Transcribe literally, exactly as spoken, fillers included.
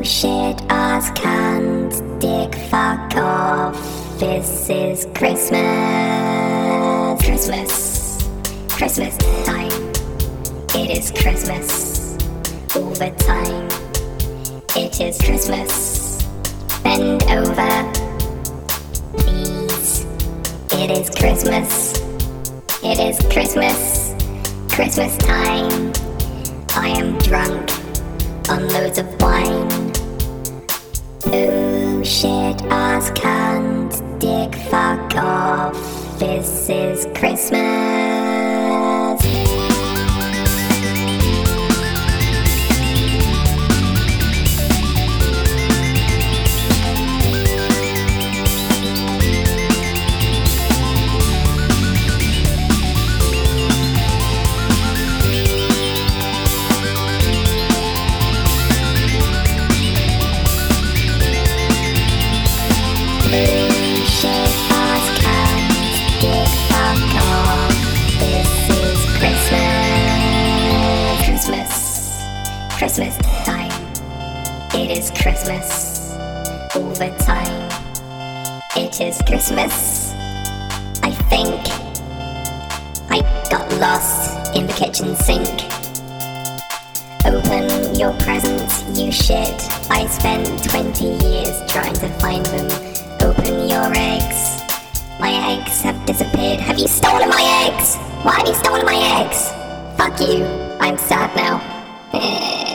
shit ass cunt, dick fuck off. This is Christmas. Christmas. Christmas time. It is Christmas. All the time. It is Christmas. Bend over. Please. It is Christmas. It is Christmas. Christmas time. I am drunk on loads of wine. Oh shit ass cunt, dick fuck off. This is Christmas. Christmas time. It is Christmas. All the time. It is Christmas. I think I got lost in the kitchen sink. Open your presents, you shit. I spent twenty years trying to find them. Open your eggs. My eggs have disappeared. Have you stolen my eggs? Why have you stolen my eggs? Fuck you. I'm sad now.